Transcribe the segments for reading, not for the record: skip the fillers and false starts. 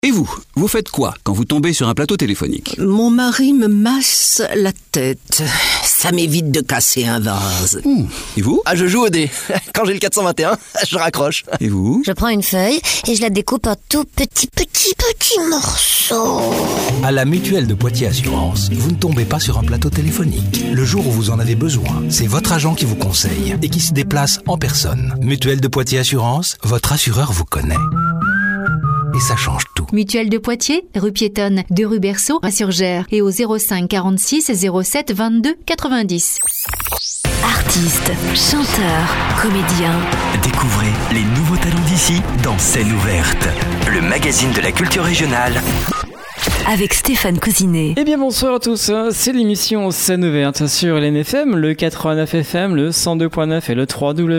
Et vous faites quoi quand vous tombez sur un plateau téléphonique? Mon mari me masse la tête. Ça m'évite de casser un vase. Et vous? Je joue au dé. Quand j'ai le 421, je raccroche. Et vous? Je prends une feuille et je la découpe en tout petits morceaux. À la Mutuelle de Poitiers Assurance, vous ne tombez pas sur un plateau téléphonique. Le jour où vous en avez besoin, c'est votre agent qui vous conseille et qui se déplace en personne. Mutuelle de Poitiers Assurance, votre assureur vous connaît. Et ça change tout. Mutuelle de Poitiers, rue piétonne de rue Berceau à Surgères et au 05 46 07 22 90. Artistes, chanteurs, comédiens. Découvrez les nouveaux talents d'ici dans Scène ouverte, le magazine de la culture régionale. Avec Stéphane Cousinet. Eh bien bonsoir à tous, c'est l'émission Scène ouverte sur LNFM, le 89 FM, le 102.9 et le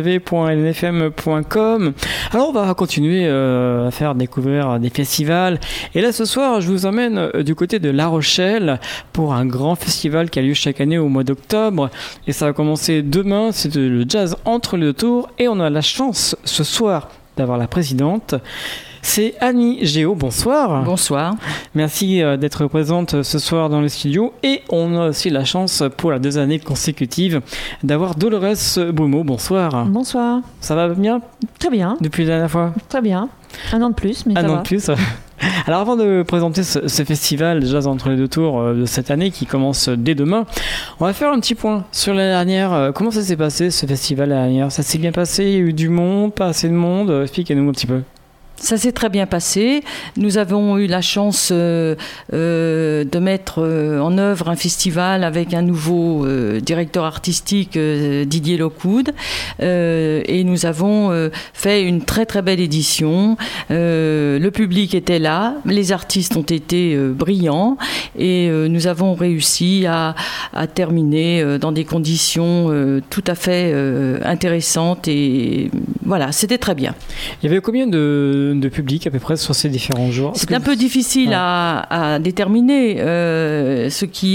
www.lnfm.com. Alors on va continuer à faire découvrir des festivals. Et là ce soir je vous emmène du côté de La Rochelle pour un grand festival qui a lieu chaque année au mois d'octobre. Et ça va commencer demain, c'est le jazz entre les deux tours. Et on a la chance ce soir d'avoir la présidente. C'est Annie Géo, bonsoir. Bonsoir. Merci d'être présente ce soir dans le studio. Et on a aussi la chance pour la 2 années consécutives d'avoir Dolores Brumeau, bonsoir. Bonsoir. Ça va bien? Très bien. Depuis la dernière fois? Très bien. 1 an de plus, mais ça va. 1 an de plus. Alors avant de présenter ce festival Jazz entre les deux tours de cette année qui commence dès demain, on va faire un petit point sur l'année dernière. Comment ça s'est passé ce festival l'année dernière? Ça s'est bien passé? Il y a eu du monde, pas assez de monde? Expliquez-nous un petit peu. Ça s'est très bien passé. Nous avons eu la chance de mettre en œuvre un festival avec un nouveau directeur artistique, Didier Lockwood. Et nous avons fait une très très belle édition. Le public était là, les artistes ont été brillants et nous avons réussi à terminer dans des conditions tout à fait intéressantes. Et voilà, c'était très bien. Il y avait combien de public à peu près sur ces différents jours? C'est un peu difficile à déterminer. Ce qu'il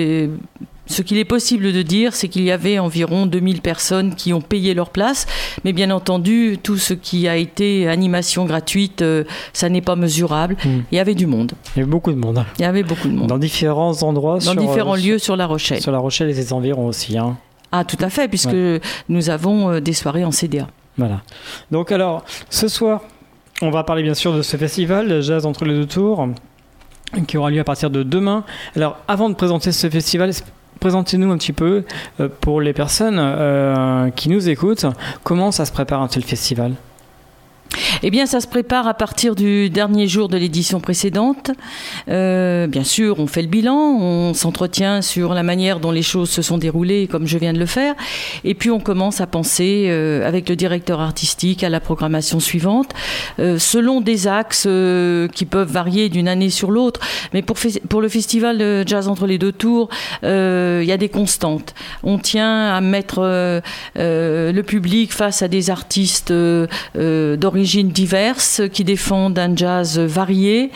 est possible de dire, c'est qu'il y avait environ 2000 personnes qui ont payé leur place. Mais bien entendu, tout ce qui a été animation gratuite, ça n'est pas mesurable. Il y avait du monde. Il y avait beaucoup de monde. Il y avait beaucoup de monde. Dans différents endroits. Dans différents lieux sur La Rochelle. Sur La Rochelle et ses environs aussi. Hein. Ah, tout à fait, puisque nous avons des soirées en CDA. Voilà. Donc alors, ce soir, on va parler bien sûr de ce festival, Jazz entre les deux tours, qui aura lieu à partir de demain. Alors, avant de présenter ce festival, présentez-nous un petit peu, pour les personnes qui nous écoutent, comment ça se prépare un tel festival ? Eh bien, ça se prépare à partir du dernier jour de l'édition précédente. Bien sûr, on fait le bilan, on s'entretient sur la manière dont les choses se sont déroulées, comme je viens de le faire. Et puis, on commence à penser, avec le directeur artistique, à la programmation suivante, selon des axes qui peuvent varier d'une année sur l'autre. Mais pour le festival de Jazz entre les deux tours, il y a des constantes. On tient à mettre le public face à des artistes d'origine diverses qui défendent un jazz varié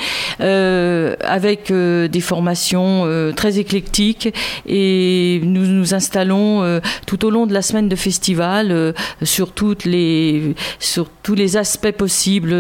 avec des formations très éclectiques, et nous nous installons tout au long de la semaine de festival sur tous les aspects possibles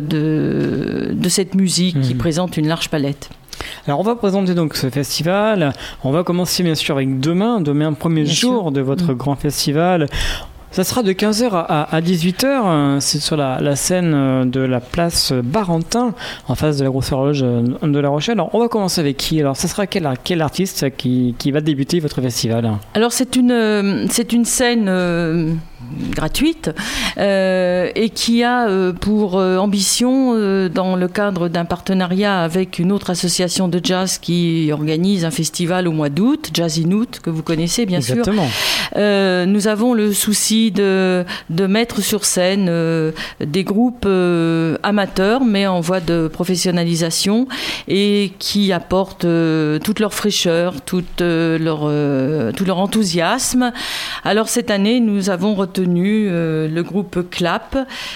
de cette musique qui présente une large palette. Alors on va présenter donc ce festival. On va commencer bien sûr avec demain premier jour de votre grand festival. Ça sera de 15h à 18h, c'est sur la scène de la place Barentin, en face de la grosse horloge de La Rochelle. Alors, on va commencer avec qui? Alors, ça sera quel artiste qui va débuter votre festival? Alors, c'est une scène gratuite et qui a pour ambition, dans le cadre d'un partenariat avec une autre association de jazz qui organise un festival au mois d'août, Jazz in Août, que vous connaissez bien sûr. Nous avons le souci de mettre sur scène des groupes amateurs mais en voie de professionnalisation et qui apportent toute leur fraîcheur, tout leur enthousiasme. Alors cette année, nous avons retenu le groupe Clap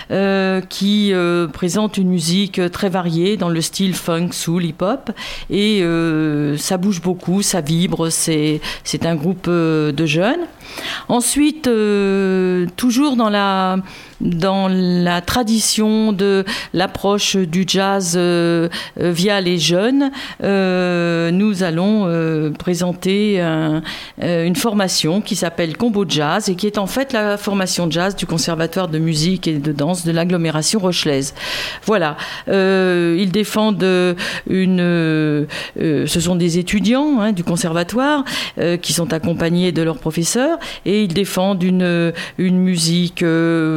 qui présente une musique très variée dans le style funk, soul, hip-hop, et ça bouge beaucoup, ça vibre. C'est un groupe de jeunes. Ensuite, toujours dans la tradition de l'approche du jazz via les jeunes, nous allons présenter une formation qui s'appelle Combo Jazz et qui est en fait la formation jazz du Conservatoire de musique et de danse de l'agglomération rochelaise. Voilà. Ils défendent ce sont des étudiants du conservatoire qui sont accompagnés de leurs professeurs et ils défendent une musique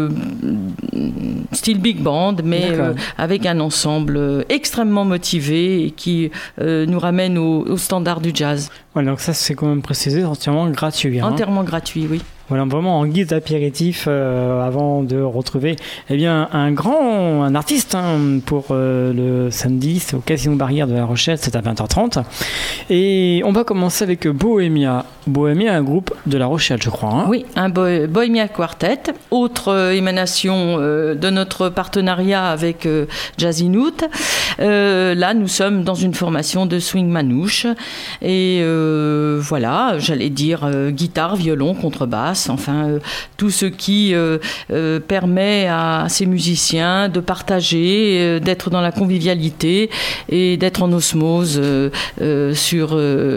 style big band, mais avec un ensemble extrêmement motivé et qui nous ramène au standard du jazz. Voilà, donc ça c'est quand même précisé, entièrement gratuit. Entièrement gratuit, oui. Voilà, vraiment en guise d'apéritif avant de retrouver un artiste pour le samedi, c'est au Casino Barrière de La Rochelle, c'est à 20h30. Et on va commencer avec Bohémia. Bohémia, un groupe de La Rochelle, je crois. Oui, un Bohémia Quartet, autre émanation de notre partenariat avec Jazzinout. Là, nous sommes dans une formation de swing manouche. Et voilà, j'allais dire guitare, violon, contrebasse. Enfin, tout ce qui permet à ces musiciens de partager, d'être dans la convivialité et d'être en osmose sur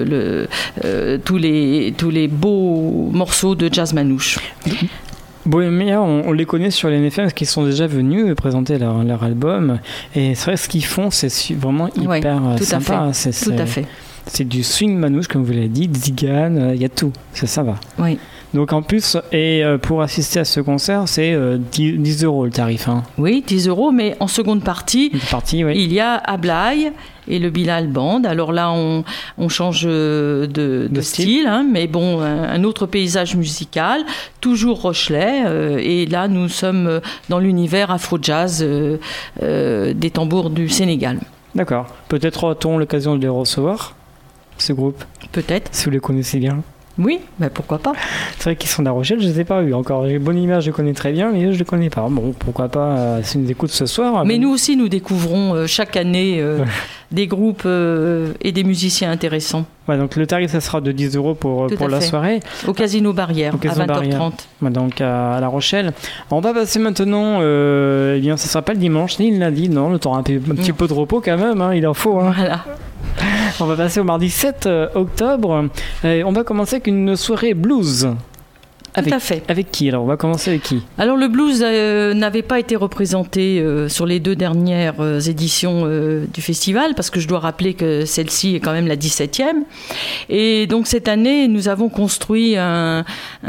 tous les beaux morceaux de jazz manouche. Bohémia, on les connaît sur l'NFM parce qu'ils sont déjà venus présenter leur album et c'est vrai ce qu'ils font, c'est vraiment hyper sympa. Tout à fait. C'est du swing manouche, comme vous l'avez dit, Zigan, il y a tout, ça va. Oui. Donc en plus, et pour assister à ce concert, c'est 10 € le tarif. Oui, 10 €, mais en seconde partie, oui. Il y a Ablaï et le Bilal Band. Alors là, on change de style, mais bon, un autre paysage musical, toujours rochelais. Et là, nous sommes dans l'univers afro-jazz des tambours du Sénégal. D'accord. Peut-être aura-t-on l'occasion de les recevoir, ce groupe. Peut-être. Si vous les connaissez bien. Oui, mais pourquoi pas. C'est vrai qu'ils sont de La Rochelle, je ne les ai pas vus encore. J'ai une bonne image, je les connais très bien, mais eux, je ne les connais pas. Bon, pourquoi pas, si nous écoutent ce soir. Mais nous aussi, nous découvrons chaque année des groupes et des musiciens intéressants. Ouais, donc le tarif, ça sera de 10 € pour la soirée. Au Casino Barrière, à 20h30. Ouais, donc à La Rochelle. On va passer maintenant, eh bien, ça ne sera pas le dimanche, ni le lundi, non, le temps un petit peu de repos quand même, il en faut. Voilà. On va passer au mardi 7 octobre. On va commencer avec une soirée blues. Tout à fait. Avec qui? Alors, on va commencer avec qui? Alors, le blues n'avait pas été représenté sur les 2 dernières éditions du festival, parce que je dois rappeler que celle-ci est quand même la 17e. Et donc, cette année, nous avons construit un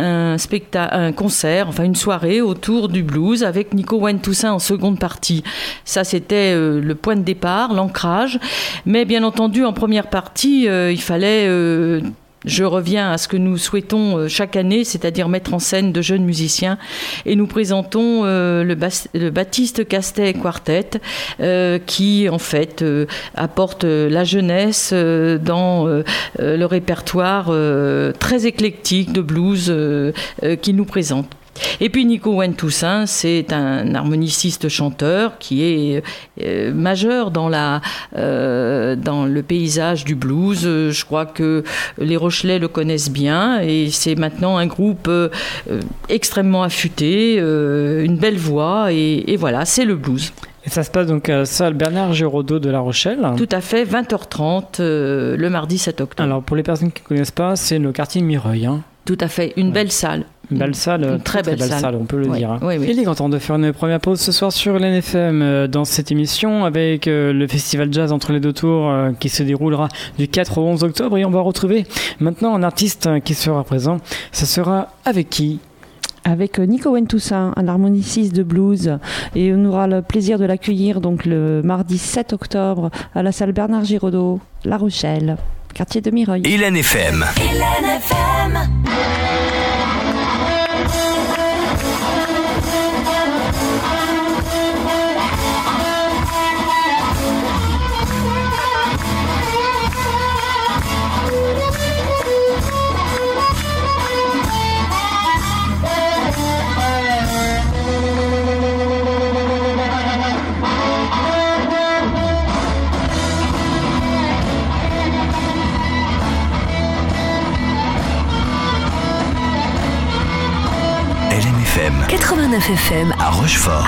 concert, enfin une soirée autour du blues avec Nico Wayne-Toussaint en seconde partie. Ça, c'était le point de départ, l'ancrage. Mais bien entendu, en première partie, il fallait... Je reviens à ce que nous souhaitons chaque année, c'est-à-dire mettre en scène de jeunes musiciens. Et nous présentons le Baptiste Castet Quartet, qui en fait apporte la jeunesse dans le répertoire très éclectique de blues qu'il nous présente. Et puis Nico Wayne-Toussaint, c'est un harmoniciste chanteur qui est majeur dans le paysage du blues. Je crois que les Rochelais le connaissent bien et c'est maintenant un groupe extrêmement affûté, une belle voix et voilà, c'est le blues. Et ça se passe donc à la salle Bernard Giraudot de La Rochelle. Tout à fait, 20h30 le mardi 7 octobre. Alors pour les personnes qui ne connaissent pas, c'est le quartier Mireuil. Tout à fait, une belle salle. Une belle salle, une très belle salle, on peut le dire. Oui. Il est content de faire une première pause ce soir sur l'NFM dans cette émission avec le festival jazz entre les deux tours qui se déroulera du 4 au 11 octobre et on va retrouver maintenant un artiste qui sera présent. Ça sera avec qui ? Avec Nico Wayne-Toussaint, un harmoniciste de blues, et on aura le plaisir de l'accueillir donc le mardi 7 octobre à la salle Bernard Giraudot, La Rochelle, quartier de Mireuil. Et l'NFM. 89 FM à Rochefort.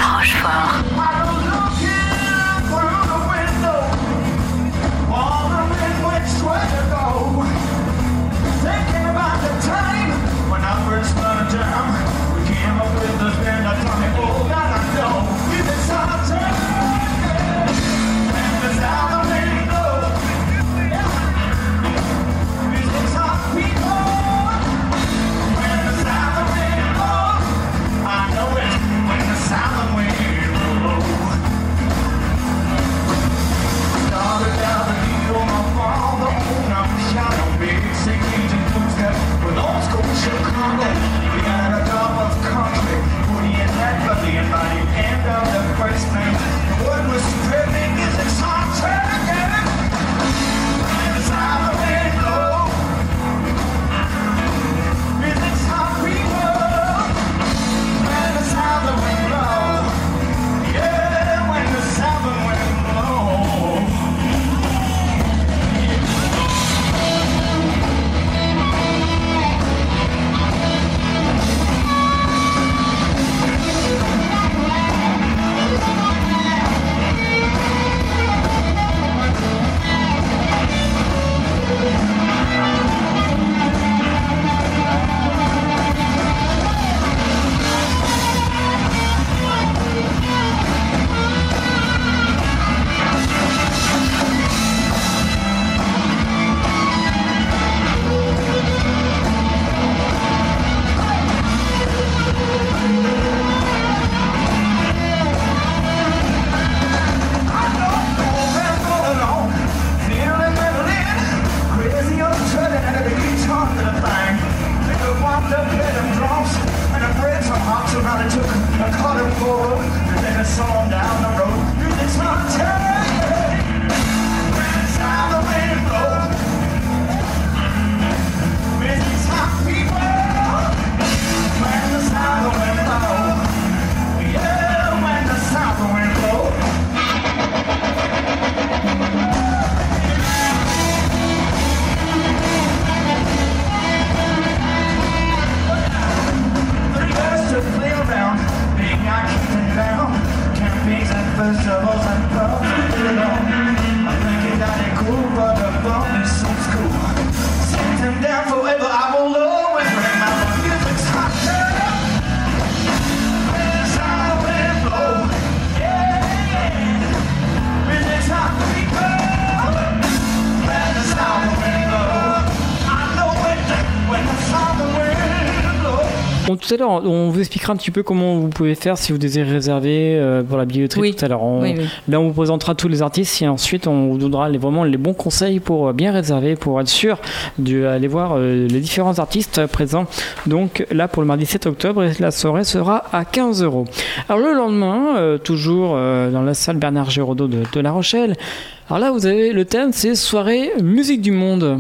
Bon, tout à l'heure, on vous expliquera un petit peu comment vous pouvez faire si vous désirez réserver pour la billetterie tout à l'heure. Là, on vous présentera tous les artistes et ensuite on vous donnera vraiment les bons conseils pour bien réserver, pour être sûr d'aller voir les différents artistes présents. Donc là, pour le mardi 7 octobre, la soirée sera à 15 €. Alors le lendemain, toujours dans la salle Bernard Giraudot de La Rochelle, alors là, vous avez le thème, c'est soirée musique du monde.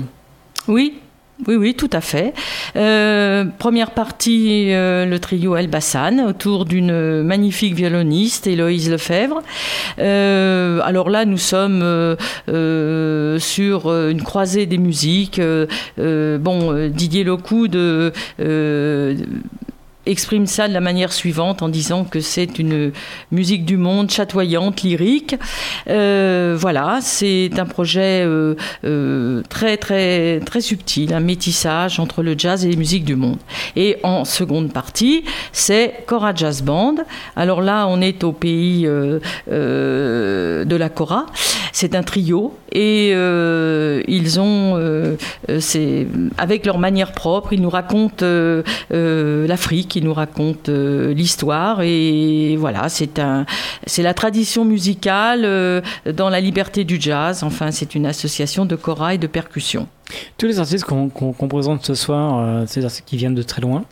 Oui, tout à fait. Première partie, le trio Elbassan, autour d'une magnifique violoniste, Héloïse Lefebvre. Alors là, nous sommes sur une croisée des musiques. Didier Locoud exprime ça de la manière suivante en disant que c'est une musique du monde chatoyante, lyrique. Voilà, c'est un projet très très très subtil, un métissage entre le jazz et les musiques du monde. Et en seconde partie, c'est Cora Jazz Band. Alors là, on est au pays de la Cora. C'est un trio et ils ont, avec leur manière propre, ils nous racontent l'Afrique, ils nous racontent l'histoire et voilà, c'est la tradition musicale dans la liberté du jazz. Enfin, c'est une association de kora et de percussion. Tous les artistes qu'on présente ce soir, c'est des artistes qui viennent de très loin.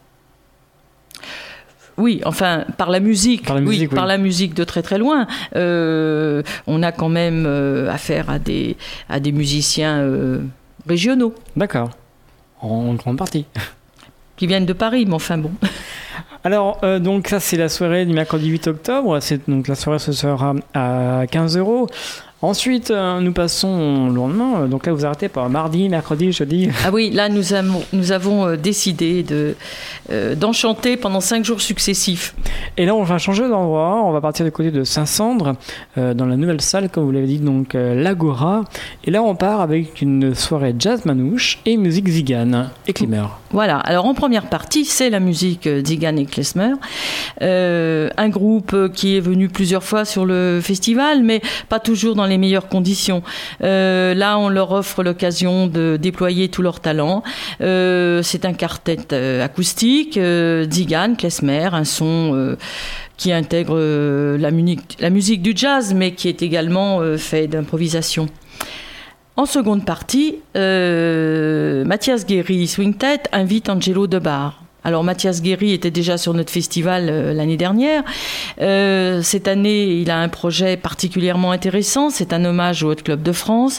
Oui, enfin, par la musique de très très loin. On a quand même affaire à des musiciens régionaux. D'accord, en grande partie. Qui viennent de Paris, mais enfin bon. Alors, donc ça, c'est la soirée du mercredi 8 octobre. Donc la soirée, ce sera à 15 €. Ensuite, nous passons au lendemain. Donc là, vous arrêtez par mardi, mercredi, jeudi. Ah oui, là, nous avons décidé d'enchanter pendant 5 jours successifs. Et là, on va changer d'endroit. On va partir du côté de Saint-Sandre, dans la nouvelle salle, comme vous l'avez dit, donc l'Agora. Et là, on part avec une soirée jazz manouche et musique zigane et klezmer. Voilà. Alors, en première partie, c'est la musique zigane et klezmer. Un groupe qui est venu plusieurs fois sur le festival, mais pas toujours dans les meilleures conditions. Là, on leur offre l'occasion de déployer tout leur talent. C'est un quartet acoustique, zigane, klezmer, un son qui intègre la musique du jazz, mais qui est également fait d'improvisation. En seconde partie, Mathias Guéry, Swingtet, invite Angelo Debar. Alors Mathias Guéry était déjà sur notre festival l'année dernière. Cette année, il a un projet particulièrement intéressant. C'est un hommage au Hot Club de France.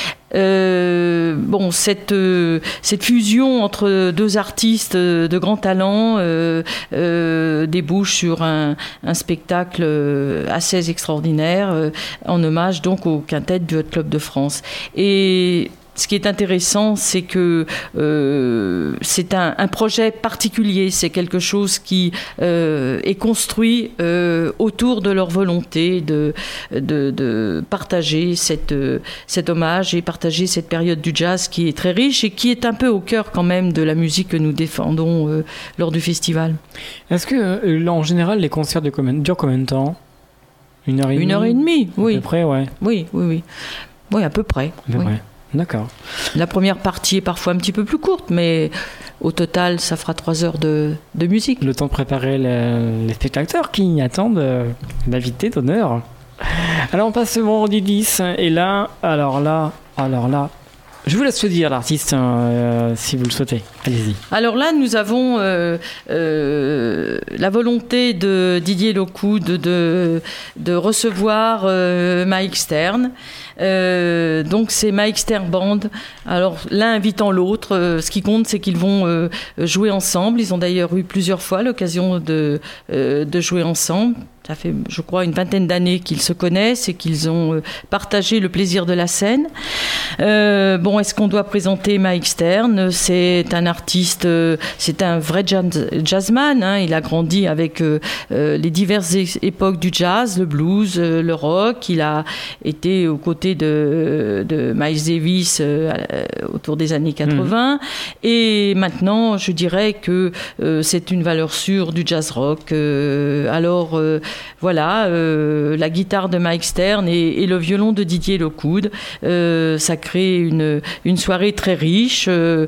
Cette fusion entre deux artistes de grand talent débouche sur un spectacle assez extraordinaire en hommage donc au quintet du Hot Club de France. Et ce qui est intéressant, c'est que c'est un projet particulier, c'est quelque chose qui est construit autour de leur volonté de partager cet hommage et partager cette période du jazz qui est très riche et qui est un peu au cœur quand même de la musique que nous défendons lors du festival. Est-ce que, en général, les concerts durent combien de temps ? 1 heure et demie ? 1 heure et demie, oui. À peu près, ouais. Oui, à peu près. Oui. D'accord. La première partie est parfois un petit peu plus courte, mais au total, ça fera 3 heures de musique. Le temps de préparer les spectateurs qui attendent l'invité d'honneur. Alors, on passe au vendredi 10. Et là, alors là, je vous laisse le dire, l'artiste, si vous le souhaitez. Allez-y. Alors là, nous avons la volonté de Didier Lockwood de recevoir Mike Stern. Donc c'est Mike Stern Band. Alors l'un invitant l'autre. Ce qui compte, c'est qu'ils vont jouer ensemble. Ils ont d'ailleurs eu plusieurs fois l'occasion de jouer ensemble. Ça fait, je crois, une 20aine d'années qu'ils se connaissent et qu'ils ont partagé le plaisir de la scène. Est-ce qu'on doit présenter Mike Stern ? C'est un artiste, c'est un vrai jazzman. Hein. Il a grandi avec les diverses époques du jazz, le blues, le rock. Il a été aux côtés de Miles Davis autour des années 80. Et maintenant, je dirais que c'est une valeur sûre du jazz rock. Voilà, la guitare de Mike Stern et le violon de Didier Lockwood, ça crée une soirée très riche,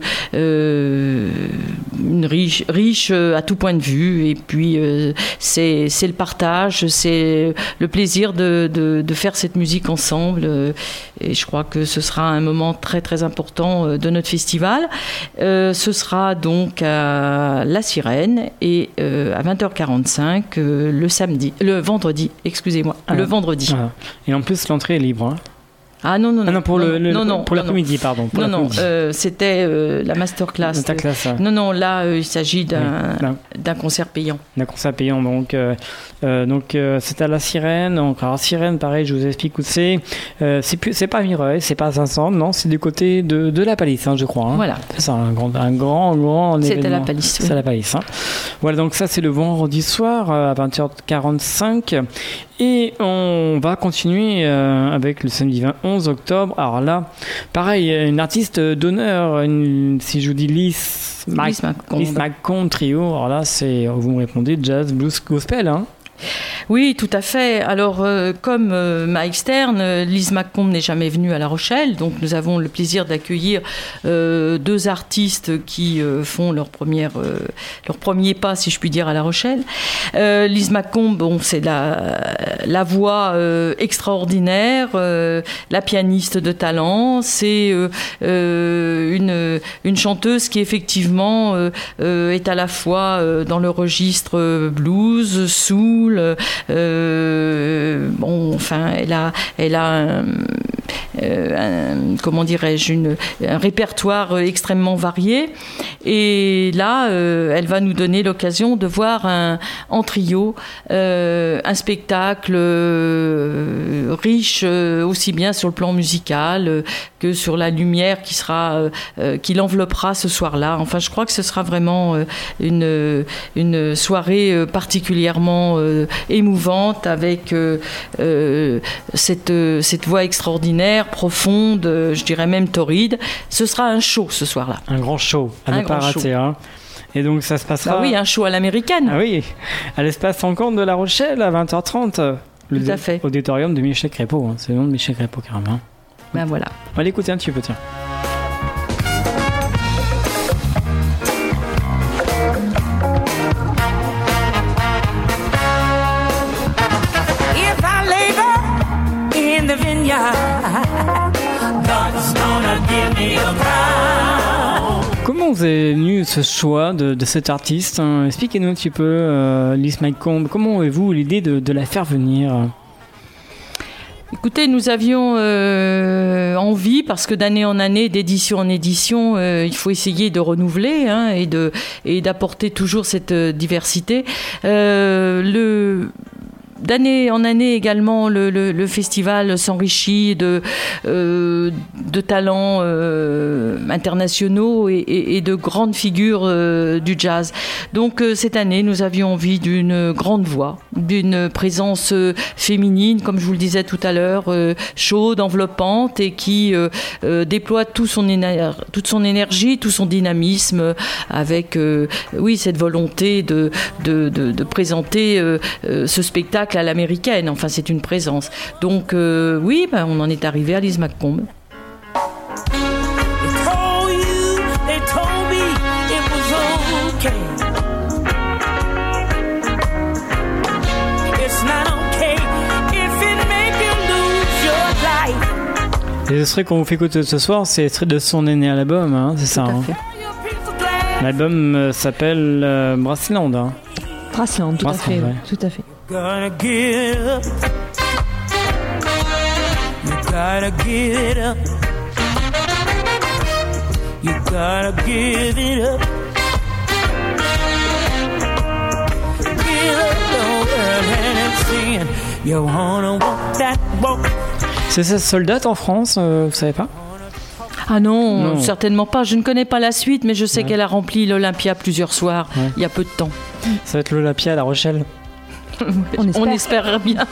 riche à tout point de vue. Et puis c'est le partage, c'est le plaisir de faire cette musique ensemble. Et je crois que ce sera un moment très très important de notre festival. Ce sera donc à La Sirène et à 20h45 le vendredi, excusez-moi, le vendredi. Ah. Et en plus, l'entrée est libre. Hein. Ah non, pour l'après-midi, pardon. C'était la masterclass. Non, là, il s'agit d'un concert payant. D'un concert payant, donc c'est à La Sirène. Donc, alors, Sirène, pareil, je vous explique où c'est. C'est pas Mireuil, c'est pas Saint-Sandre, non, c'est du côté de la Palisse, je crois. Hein. Voilà. C'est un grand événement. C'est à la Palisse. C'est à la Palisse. Hein. Voilà, donc ça, c'est le vendredi soir à 20h45. Et on va continuer avec le samedi 11 octobre. Alors là, pareil, une artiste d'honneur, si je vous dis Liz McComb Trio. Alors là, vous me répondez jazz, blues, gospel, hein. Oui, tout à fait. Alors, comme Mike Stern, Liz McComb n'est jamais venue à La Rochelle, donc nous avons le plaisir d'accueillir 2 artistes qui font leur premier pas, si je puis dire, à La Rochelle. Liz McComb, c'est la voix extraordinaire, la pianiste de talent. C'est une chanteuse qui effectivement est à la fois dans le registre blues, soul. Elle a un répertoire extrêmement varié. Et là, elle va nous donner l'occasion de voir en trio un spectacle riche aussi bien sur le plan musical que sur la lumière qui l'enveloppera ce soir-là. Enfin, je crois que ce sera vraiment une soirée particulièrement émouvante avec cette voix extraordinaire, profonde, je dirais même torride. Ce sera un show ce soir-là. Un grand show à ne pas rater. Hein. Et donc ça se passera... Ah oui, un show à l'américaine. Ah oui, à l'espace Encontre de La Rochelle à 20h30. Tout à fait. Auditorium de Michel Crépeau. Hein. C'est le nom de Michel Crépeau carrément. Ben voilà. On va l'écouter un petit peu, tiens. If I labor in the vineyard, God's gonna give me a crown. Comment vous est venu ce choix de cet artiste, hein? Expliquez-nous un petit peu, Lise Mike-Combe. Comment avez-vous l'idée de la faire venir? Écoutez, nous avions envie, parce que d'année en année, d'édition en édition, il faut essayer de renouveler hein, et d'apporter toujours cette diversité. D'année en année également, le festival s'enrichit de talents internationaux et de grandes figures du jazz. Donc cette année, nous avions envie d'une grande voix, d'une présence féminine, comme je vous le disais tout à l'heure, chaude, enveloppante et qui déploie toute son énergie, tout son dynamisme avec cette volonté de présenter ce spectacle à l'américaine. Enfin, c'est une présence. Donc, on en est arrivé à Lise Mike-Combe. Et ce serait qu'on vous fait écouter ce soir, c'est extrait de son dernier album, hein, c'est ça. Tout à fait. L'album s'appelle Brassland. Hein. Brassland, tout à fait. Ouais. Tout à fait. Gonna get up. You gotta give it up. You gotta give it up. Give up the world and sing. You wanna walk that walk. C'est sa seule date en France, vous savez pas? Ah non, certainement pas. Je ne connais pas la suite, mais je sais qu'elle a rempli l'Olympia plusieurs soirs, il y a peu de temps. Ça va être l'Olympia à La Rochelle. On espère bien.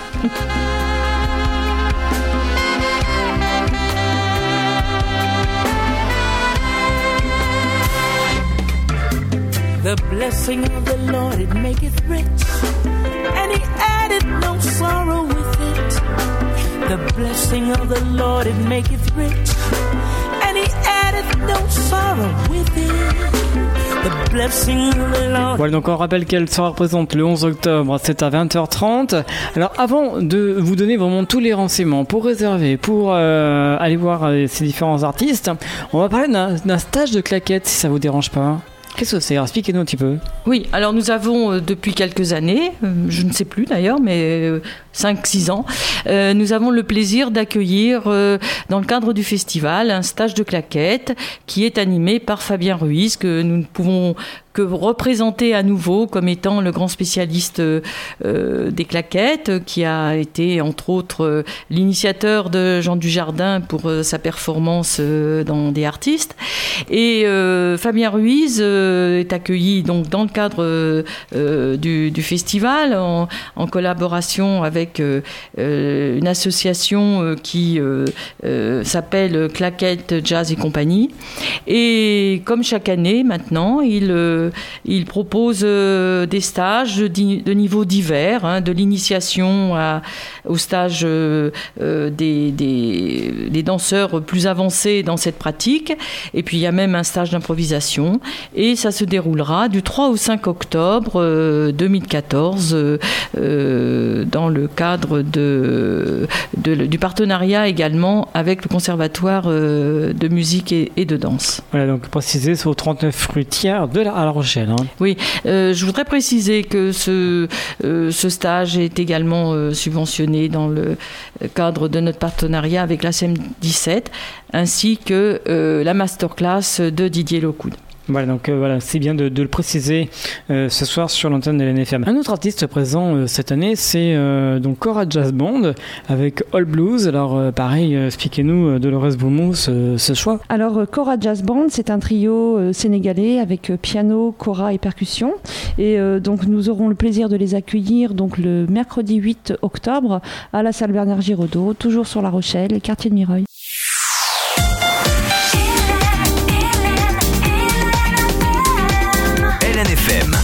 The blessing of the Lord, it maketh rich, and he added no sorrow with it. The blessing of the Lord, it maketh rich, and he addeth no sorrow with it. The blessing of the Lord. Voilà, donc on rappelle qu'elle sera présente le 11 octobre, c'est à 20h30. Alors avant de vous donner vraiment tous les renseignements pour réserver, pour aller voir ces différents artistes, on va parler d'un stage de claquettes si ça vous dérange pas. Qu'est-ce que c'est? Expliquez-nous un petit peu. Oui, alors nous avons depuis quelques années, je ne sais plus d'ailleurs, mais 5-6 ans, nous avons le plaisir d'accueillir dans le cadre du festival un stage de claquettes qui est animé par Fabien Ruiz, que nous ne pouvons que représenter à nouveau comme étant le grand spécialiste des claquettes, qui a été entre autres l'initiateur de Jean Dujardin pour sa performance dans des artistes. Et Fabien Ruiz est accueilli donc dans le cadre du festival en collaboration avec une association qui s'appelle Claquettes Jazz et Compagnie. Et comme chaque année maintenant, il propose des stages de niveaux divers, hein, de l'initiation au stage des danseurs plus avancés dans cette pratique. Et puis il y a même un stage d'improvisation. Et ça se déroulera du 3 au 5 octobre 2014 dans le cadre du partenariat également avec le Conservatoire de musique et de danse. Voilà, donc préciser, c'est au 39 rue Thiers à La Rochelle. Hein. Oui, je voudrais préciser que ce stage est également subventionné dans le cadre de notre partenariat avec la CEM17, ainsi que la masterclass de Didier Locoud. Voilà, donc c'est bien de le préciser ce soir sur l'antenne de l'NFM. Un autre artiste présent cette année, c'est donc Cora Jazz Band avec All Blues. Alors pareil, expliquez-nous Dolores Boumou ce choix. Alors Cora Jazz Band, c'est un trio sénégalais avec piano, kora et percussion. Et donc nous aurons le plaisir de les accueillir donc le mercredi 8 octobre à la salle Bernard Giraudot, toujours sur La Rochelle, quartier de Mireuil. LNFM.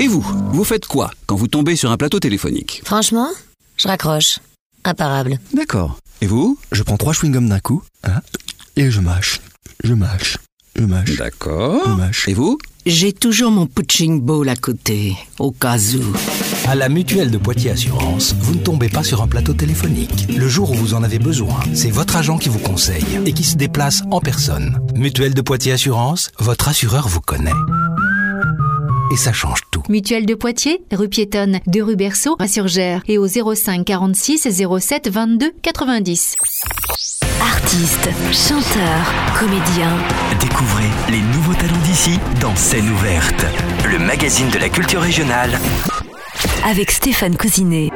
Et vous faites quoi quand vous tombez sur un plateau téléphonique? Franchement, je raccroche. Imparable. D'accord. Et vous? Je prends 3 chewing-gums d'un coup, hein, et je mâche. D'accord. Je mâche. Et vous? J'ai toujours mon punching ball à côté, au cas où. À la Mutuelle de Poitiers Assurance, vous ne tombez pas sur un plateau téléphonique. Le jour où vous en avez besoin, c'est votre agent qui vous conseille et qui se déplace en personne. Mutuelle de Poitiers Assurance, votre assureur vous connaît. Et ça change tout. Mutuelle de Poitiers, rue piétonne de rue Berceau à Surgères et au 05 46 07 22 90. Artistes, chanteurs, comédiens. Découvrez les nouveaux talents d'ici dans Scène ouverte, le magazine de la culture régionale. Avec Stéphane Cousinet.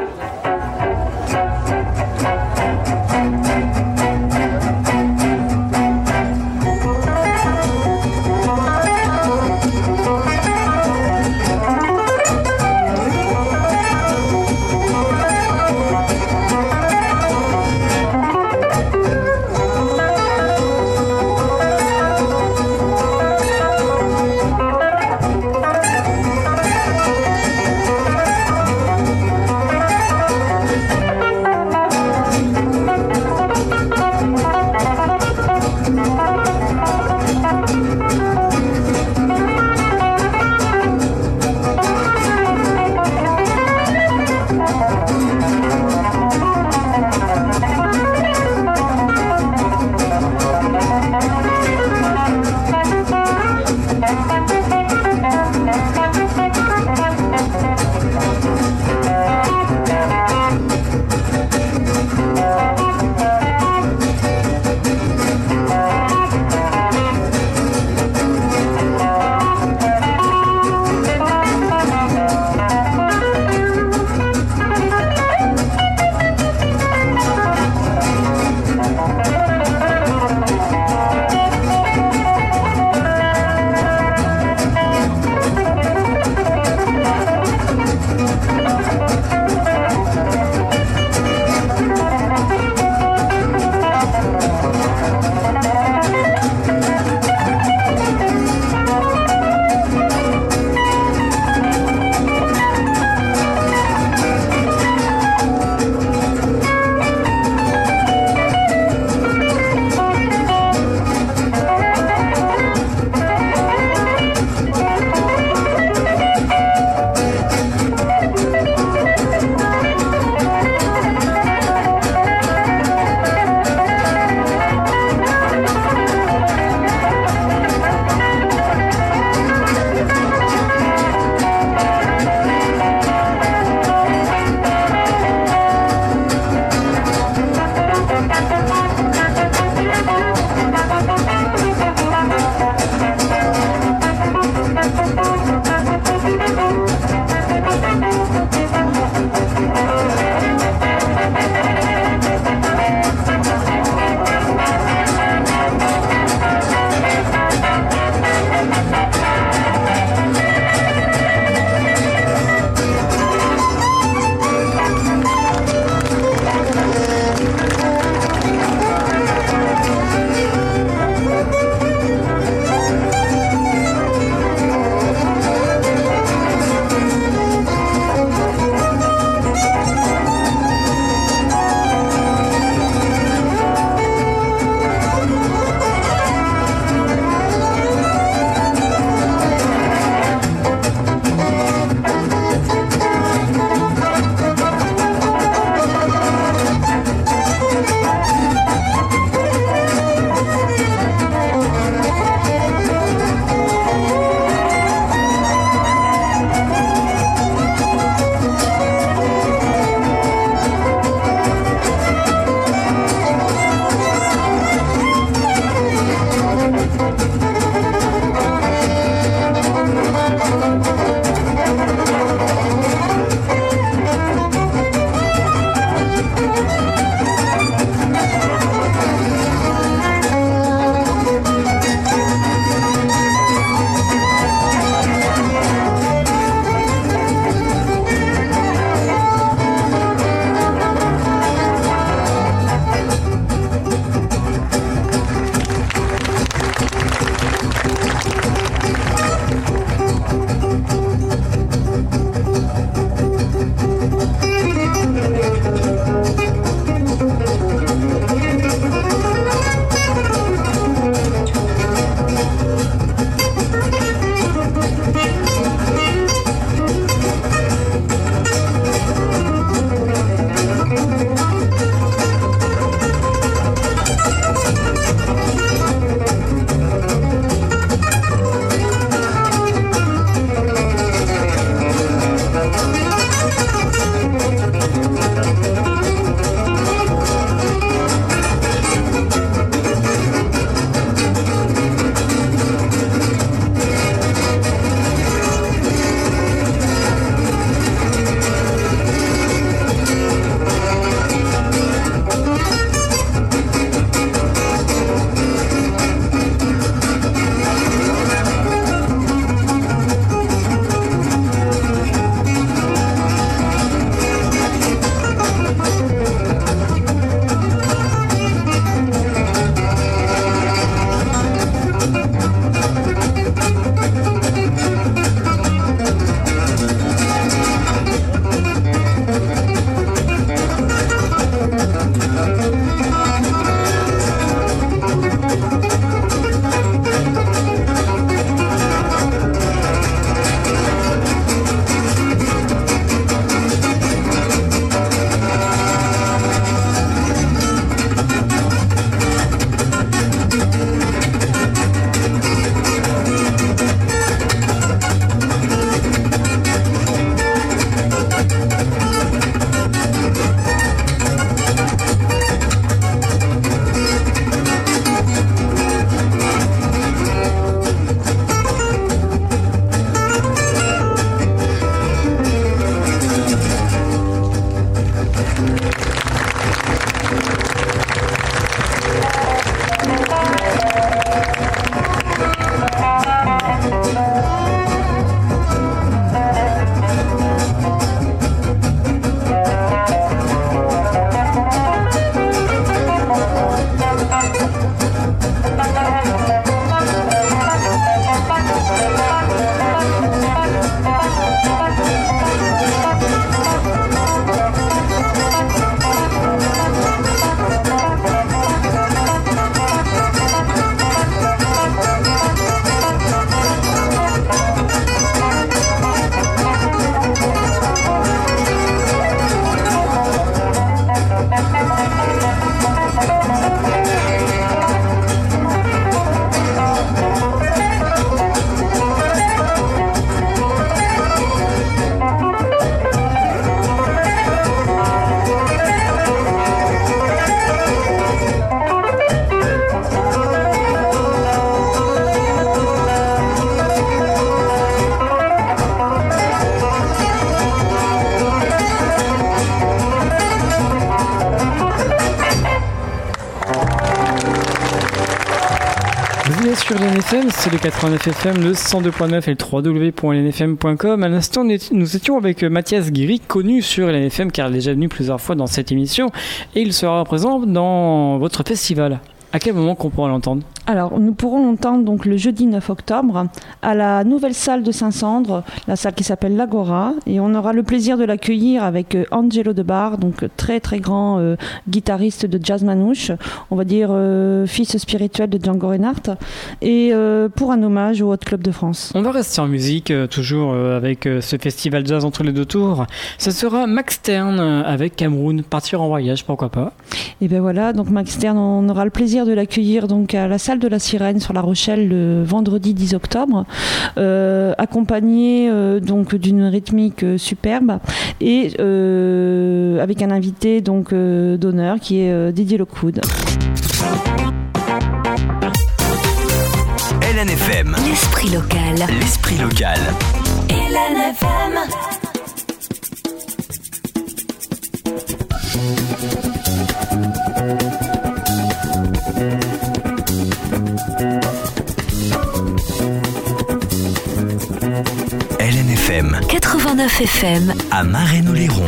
FM, c'est le 89 FM, le 102.9 et le www.lnfm.com. À l'instant, nous étions avec Mathias Guiri, connu sur LNFM car il est déjà venu plusieurs fois dans cette émission et il sera présent dans votre festival. À quel moment qu'on pourra l'entendre ? Alors, nous pourrons l'entendre donc le jeudi 9 octobre à la nouvelle salle de Saint-Sandre, la salle qui s'appelle l'Agora, et on aura le plaisir de l'accueillir avec Angelo De Bar, donc très très grand guitariste de jazz manouche, on va dire fils spirituel de Django Reinhardt, et pour un hommage au Hot Club de France. On va rester en musique, toujours avec ce festival jazz entre les deux tours. Ce sera Max Stern avec Cameroun, partir en voyage, pourquoi pas. Et ben voilà, donc Max Stern, on aura le plaisir de l'accueillir donc à la salle de la Sirène sur La Rochelle le vendredi 10 octobre, accompagné donc d'une rythmique superbe et avec un invité donc d'honneur qui est Didier Lockwood. LNFM. L'esprit local. L'esprit local. LNFM. LNFM 89 FM à Marraine-Oléron.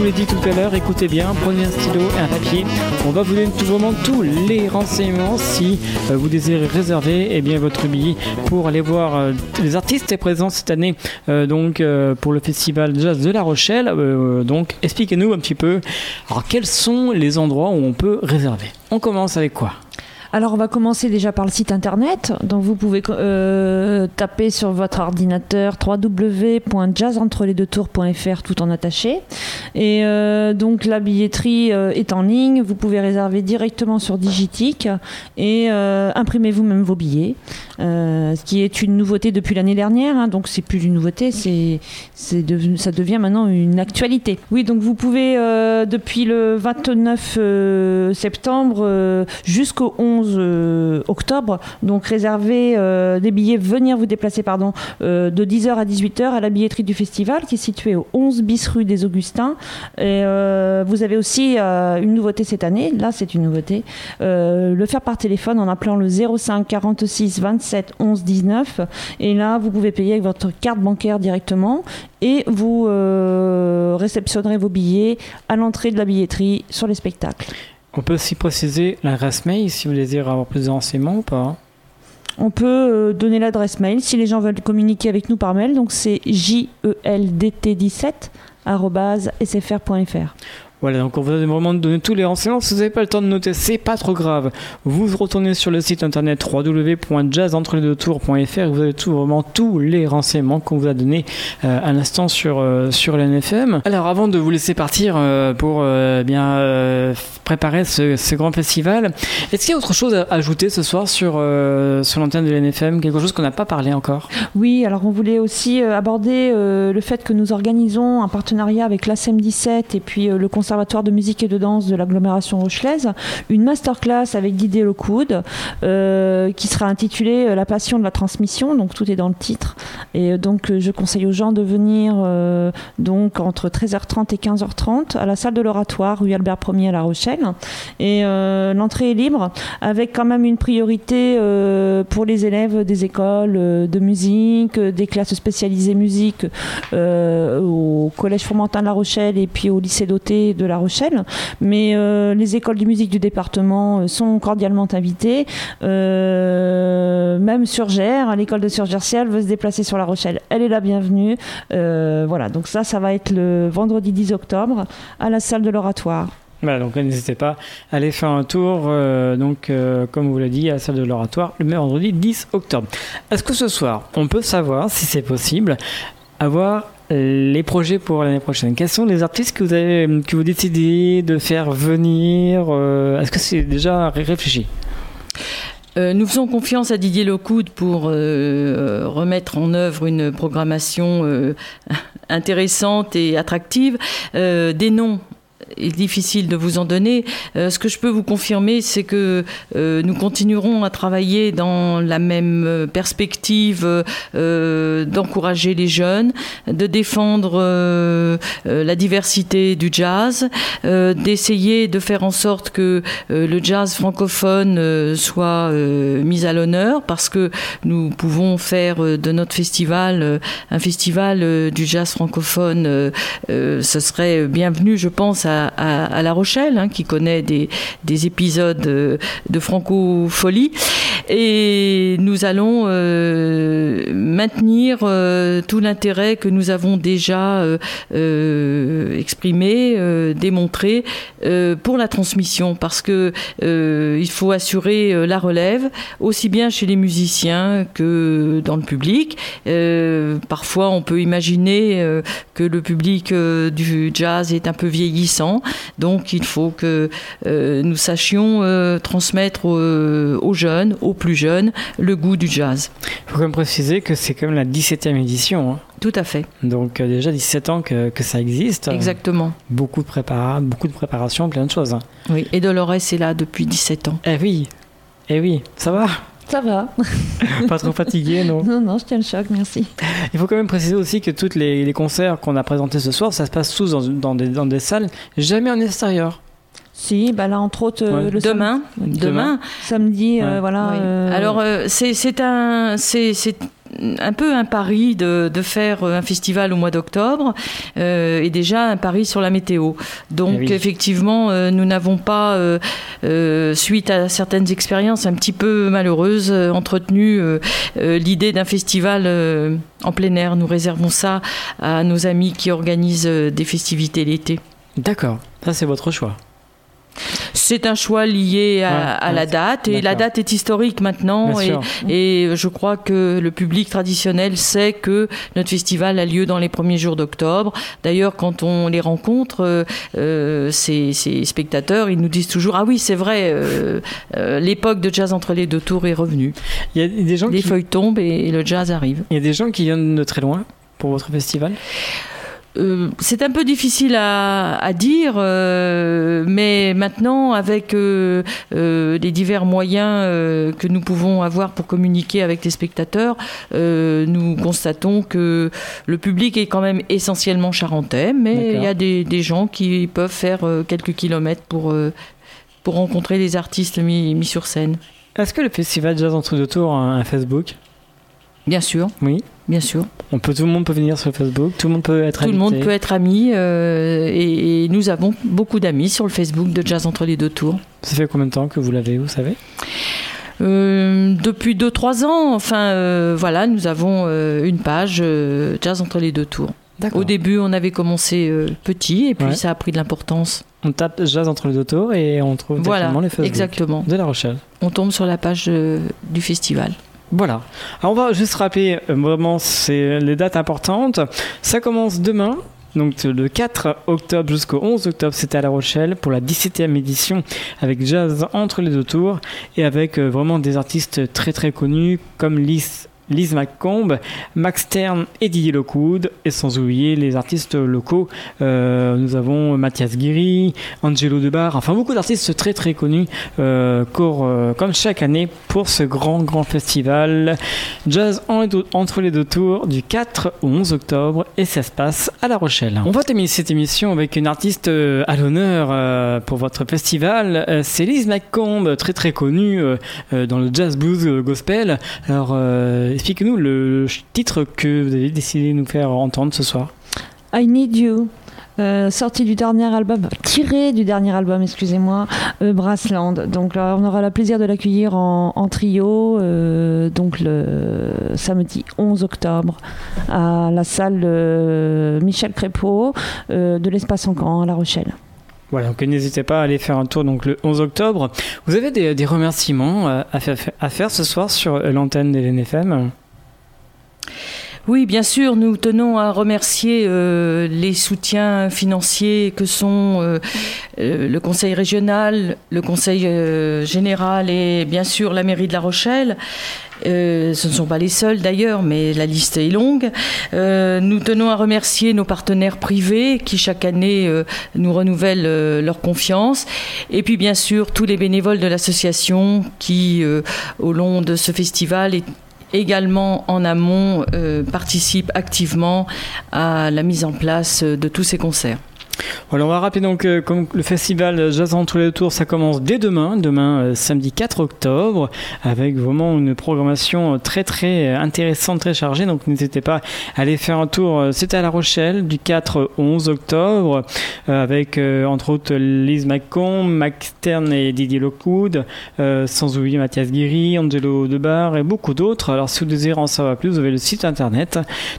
l'ai dit tout à l'heure, écoutez bien, prenez un stylo et un papier. On va vous donner tout moment tous les renseignements si vous désirez réserver votre billet pour aller voir les artistes présents cette année pour le festival Jazz de La Rochelle. Donc expliquez-nous un petit peu, alors quels sont les endroits où on peut réserver? On commence avec quoi? Alors on va commencer déjà par le site internet, donc vous pouvez taper sur votre ordinateur www.jazzentrelesdeuxtours.fr tout en attaché, et donc la billetterie est en ligne, vous pouvez réserver directement sur Digitic et imprimer vous-même vos billets, ce qui est une nouveauté depuis l'année dernière, donc c'est plus une nouveauté, ça devient maintenant une actualité. Oui, donc vous pouvez depuis le 29 septembre jusqu'au 11 octobre, donc réserver des billets, venir vous déplacer de 10h à 18h à la billetterie du festival qui est située au 11 bis rue des Augustins. Et vous avez aussi une nouveauté cette année, là c'est une nouveauté, le faire par téléphone en appelant le 05 46 27 11 19, et là vous pouvez payer avec votre carte bancaire directement et vous réceptionnerez vos billets à l'entrée de la billetterie sur les spectacles. On peut aussi préciser l'adresse mail si vous désirez avoir plus de renseignements ou pas? On peut donner l'adresse mail si les gens veulent communiquer avec nous par mail. Donc c'est jeldt17@sfr.fr. Voilà, donc on vous a vraiment donné tous les renseignements. Si vous n'avez pas le temps de noter, c'est pas trop grave. Vous retournez sur le site internet www.jazzentrelesdeuxtours.fr et vous avez vraiment tous les renseignements qu'on vous a donnés à l'instant sur l'NFM. Alors avant de vous laisser partir pour préparer ce grand festival, est-ce qu'il y a autre chose à ajouter ce soir sur l'antenne de l'NFM, quelque chose qu'on n'a pas parlé encore? Oui, alors on voulait aussi aborder le fait que nous organisons un partenariat avec l'ASEM17 et puis le Conservatoire de musique et de danse de l'agglomération rochelaise, une masterclass avec Didier Lecoud qui sera intitulée La passion de la transmission, donc tout est dans le titre, et donc je conseille aux gens de venir donc entre 13h30 et 15h30 à la salle de l'Oratoire, rue Albert Ier à La Rochelle, et l'entrée est libre avec quand même une priorité pour les élèves des écoles de musique, des classes spécialisées musique au collège Fromentin de La Rochelle et puis au lycée Dauté de La Rochelle, mais les écoles de musique du département sont cordialement invitées, même Surgères, l'école de Surgères, si elle veut se déplacer sur La Rochelle, elle est la bienvenue. Voilà, donc ça va être le vendredi 10 octobre à la salle de l'Oratoire. Voilà, donc n'hésitez pas à aller faire un tour, comme vous l'avez dit, à la salle de l'Oratoire le vendredi 10 octobre. Est-ce que ce soir, on peut savoir, si c'est possible, avoir les projets pour l'année prochaine? Quels sont les artistes que vous décidez de faire venir? Est-ce que c'est déjà réfléchi? Nous faisons confiance à Didier Lecoud pour remettre en œuvre une programmation intéressante et attractive. Des noms, il est difficile de vous en donner. Ce que je peux vous confirmer, c'est que nous continuerons à travailler dans la même perspective d'encourager les jeunes, de défendre la diversité du jazz, d'essayer de faire en sorte que le jazz francophone soit mis à l'honneur, parce que nous pouvons faire de notre festival un festival du jazz francophone. Ce serait bienvenu, je pense, à La Rochelle, qui connaît des épisodes de francofolie. Et nous allons maintenir tout l'intérêt que nous avons déjà exprimé, démontré pour la transmission, parce que il faut assurer la relève, aussi bien chez les musiciens que dans le public. Parfois, on peut imaginer que le public du jazz est un peu vieillissant, donc il faut que nous sachions transmettre aux jeunes, aux plus jeunes, le goût du jazz. Il faut quand même préciser que c'est quand même la 17e édition. Tout à fait. Donc déjà 17 ans que ça existe. Exactement. Beaucoup de préparation, plein de choses. Oui, et Dolores est là depuis 17 ans. Eh oui, ça va? Ça va. Pas trop fatigué, non? Non, je tiens le choc, merci. Il faut quand même préciser aussi que tous les concerts qu'on a présentés ce soir, ça se passe tous dans des salles, jamais en extérieur. Si, là entre autres le demain, samedi, ouais. Voilà. Oui. Alors un peu un pari de faire un festival au mois d'octobre et déjà un pari sur la météo. Donc effectivement, nous n'avons pas, suite à certaines expériences un petit peu malheureuses, entretenu l'idée d'un festival en plein air. Nous réservons ça à nos amis qui organisent des festivités l'été. D'accord, ça c'est votre choix. C'est un choix lié à la date, et la date est historique maintenant, et je crois que le public traditionnel sait que notre festival a lieu dans les premiers jours d'octobre. D'ailleurs, quand on les rencontre, ces spectateurs, ils nous disent toujours « Ah oui, c'est vrai, l'époque de Jazz entre les deux tours est revenue. » Il y a des gens les feuilles tombent et le jazz arrive. Il y a des gens qui viennent de très loin pour votre festival ? C'est un peu difficile à dire, mais maintenant, avec les divers moyens que nous pouvons avoir pour communiquer avec les spectateurs, nous constatons que le public est quand même essentiellement charentais, mais il y a des gens qui peuvent faire quelques kilomètres pour rencontrer les artistes mis sur scène. Est-ce que le festival Jazz entre deux tours a un Facebook ? Bien sûr. Oui. Bien sûr. Tout le monde peut venir sur Facebook, tout le monde peut être invité. Tout le monde peut être ami et nous avons beaucoup d'amis sur le Facebook de Jazz entre les deux tours. Ça fait combien de temps que vous l'avez, vous savez ? Depuis 2-3 ans, enfin voilà, nous avons une page Jazz entre les deux tours. D'accord. Au début, on avait commencé petit et puis ça a pris de l'importance. On tape Jazz entre les deux tours et on trouve directement les Facebook de La Rochelle. On tombe sur la page du festival. Voilà. Alors on va juste rappeler vraiment c'est les dates importantes. Ça commence demain. Donc le 4 octobre jusqu'au 11 octobre, c'était à La Rochelle pour la 17e édition avec Jazz entre les deux tours et avec vraiment des artistes très très connus comme Liz McComb, Max Stern et Didier Lockwood, et sans oublier les artistes locaux. Nous avons Mathias Guiri, Angelo Debar, enfin beaucoup d'artistes très très connus comme chaque année pour ce grand festival Jazz entre les deux tours du 4 au 11 octobre, et ça se passe à La Rochelle. On va terminer cette émission avec une artiste à l'honneur pour votre festival. C'est Liz McComb, très très connue dans le jazz blues gospel. Alors expliquez-nous le titre que vous avez décidé de nous faire entendre ce soir. I Need You, sorti du dernier album, tiré du dernier album, excusez-moi, Brassland. Donc là, on aura le plaisir de l'accueillir en trio, donc le samedi 11 octobre à la salle Michel Crépeau de l'Espace Encan à La Rochelle. Voilà, donc n'hésitez pas à aller faire un tour donc le 11 octobre. Vous avez des remerciements à faire ce soir sur l'antenne de l'NFM ? Oui, bien sûr, nous tenons à remercier les soutiens financiers que sont le Conseil régional, le Conseil général et bien sûr la mairie de La Rochelle. Ce ne sont pas les seuls d'ailleurs, mais la liste est longue. Nous tenons à remercier nos partenaires privés qui chaque année nous renouvellent leur confiance. Et puis bien sûr tous les bénévoles de l'association qui, au long de ce festival, également en amont, participent activement à la mise en place de tous ces concerts. Voilà, on va rappeler donc comme le festival Jazz entre les deux tours, ça commence dès demain samedi 4 octobre, avec vraiment une programmation très très intéressante, très chargée. Donc n'hésitez pas à aller faire un tour. C'était à La Rochelle du 4 au 11 octobre avec entre autres Liz McComb, Max Stern et Didier Lockwood, sans oublier Mathias Guiri, Angelo Debar et beaucoup d'autres. Alors si vous désirez en savoir plus, vous avez le site internet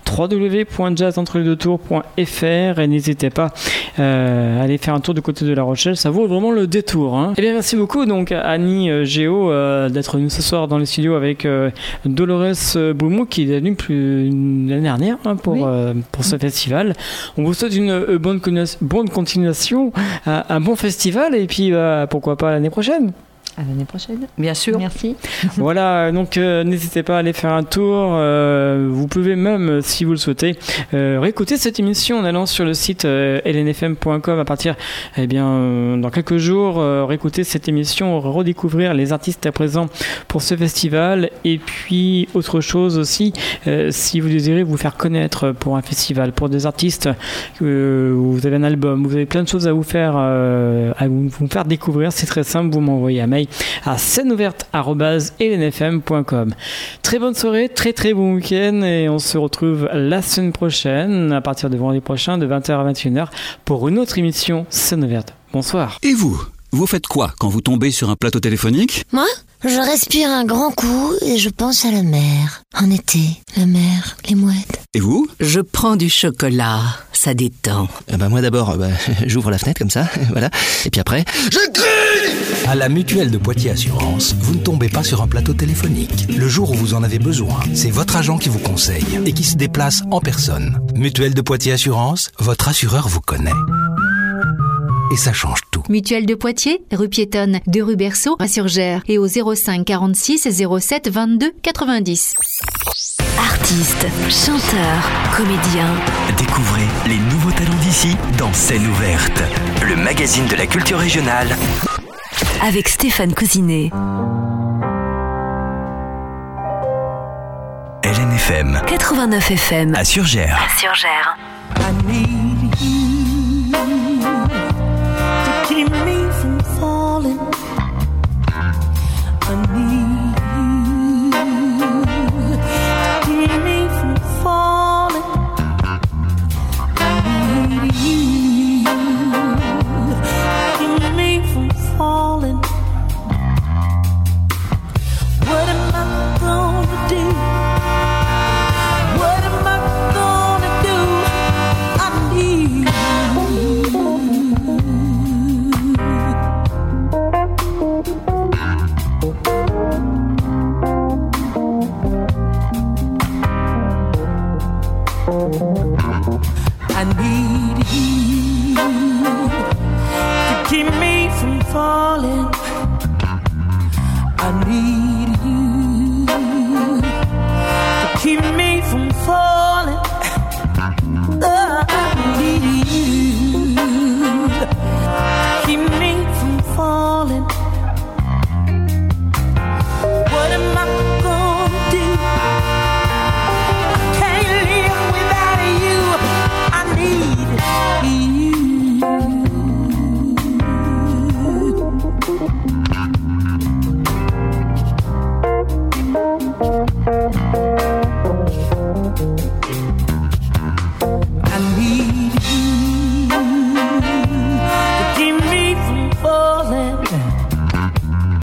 www.jazzentrelezdeuxtours.fr et n'hésitez pas aller faire un tour du côté de La Rochelle, ça vaut vraiment le détour. Hein. Et bien merci beaucoup donc à Annie Géo d'être venue ce soir dans les studios avec Dolores Boumou qui est venue l'année dernière pour ce festival. On vous souhaite une bonne continuation, un bon festival et puis pourquoi pas l'année prochaine. À l'année prochaine. Bien sûr. Merci. Voilà, donc n'hésitez pas à aller faire un tour. Vous pouvez même, si vous le souhaitez, réécouter cette émission en allant sur le site lnfm.com à partir, dans quelques jours, réécouter cette émission, redécouvrir les artistes à présent pour ce festival. Et puis, autre chose aussi, si vous désirez vous faire connaître pour un festival, pour des artistes, vous avez un album, vous avez plein de choses à vous faire découvrir, c'est très simple, vous m'envoyez un mail messagerie à sceneouverte@elenfm.com. Très bonne soirée, très très bon week-end et on se retrouve la semaine prochaine à partir de vendredi prochain de 20h à 21h pour une autre émission Scène Ouverte. Bonsoir. Et vous faites quoi quand vous tombez sur un plateau téléphonique? Moi, je respire un grand coup et je pense à la mer. En été, la mer, les mouettes. Et vous? Je prends du chocolat, ça détend. Moi d'abord, j'ouvre la fenêtre comme ça, voilà. Et puis après, je crie! À la Mutuelle de Poitiers Assurance, vous ne tombez pas sur un plateau téléphonique. Le jour où vous en avez besoin, c'est votre agent qui vous conseille et qui se déplace en personne. Mutuelle de Poitiers Assurance, votre assureur vous connaît. Et ça change tout. Mutuelle de Poitiers, rue piétonne de rue Berceau à Surgères et au 05 46 07 22 90. Artistes, chanteurs, comédiens. Découvrez les nouveaux talents d'ici dans Scène Ouverte, le magazine de la culture régionale. Avec Stéphane Cousinet. LNFM 89 FM à Surgères. Keep me from falling. I need you to keep me from falling. I need you to keep me from falling. What am I gonna do? What am I gonna do? I need you. I need you to keep me from falling.